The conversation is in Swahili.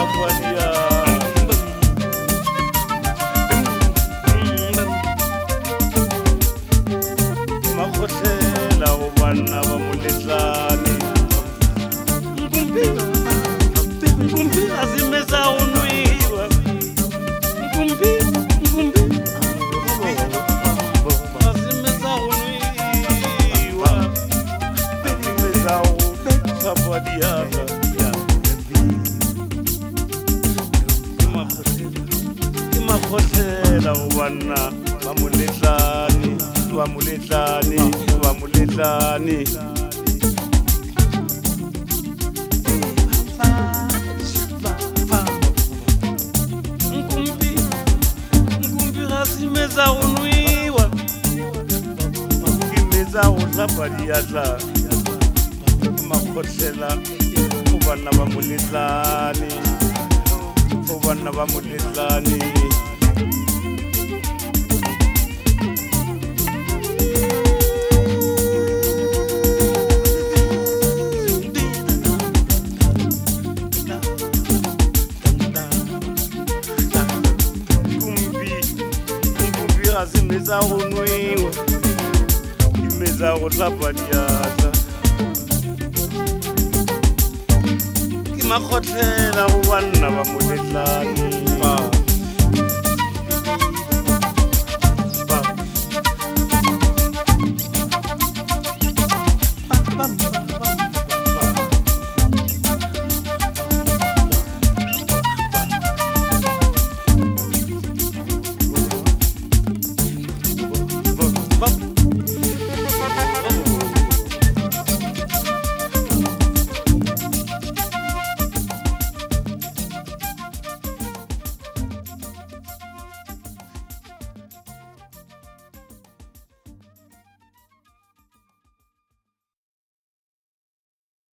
hlapadia makgotlela go banna ba moletlane nkumpi ga se mesa go nwewa nkumpi ga se mesa go nwewa mesa go hlapadiaga ke makgotlela go banna ba moletlane ba moletlane ba moletlane nkumpi ga se mesa go nwewa ke mesa go hlapa diatla ke makgotlela go banna ba moletlane go banna ba moletlane ga se mesa go nwewa ke mesa go hlapa diatla ke makgotlela go banna ba moletlane